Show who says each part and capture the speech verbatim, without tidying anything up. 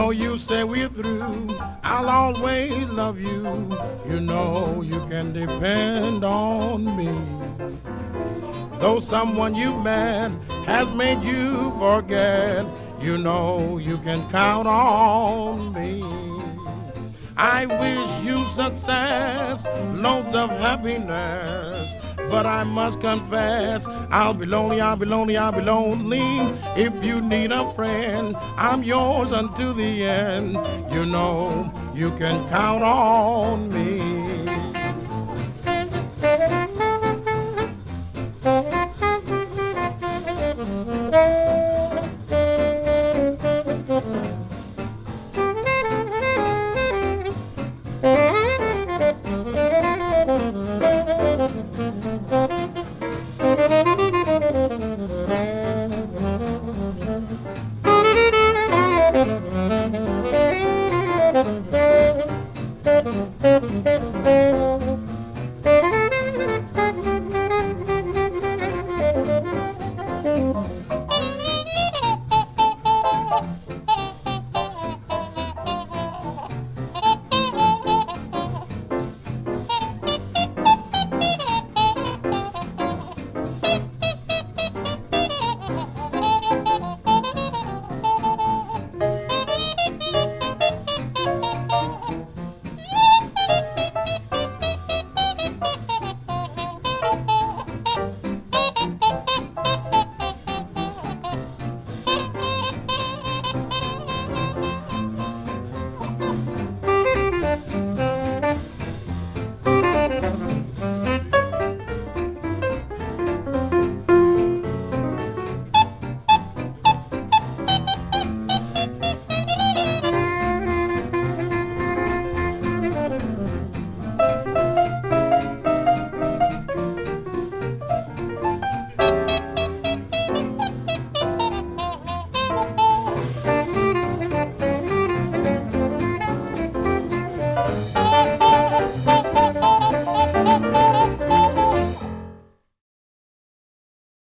Speaker 1: Though you say we're through, I'll always love you. You know you can depend on me. Though someone you met has made you forget, you know you can count on me. I wish you success, loads of happiness, but I must confess, I'll be lonely, I'll be lonely, I'll be lonely. If you need a friend, I'm yours until the end. You know you can count on me.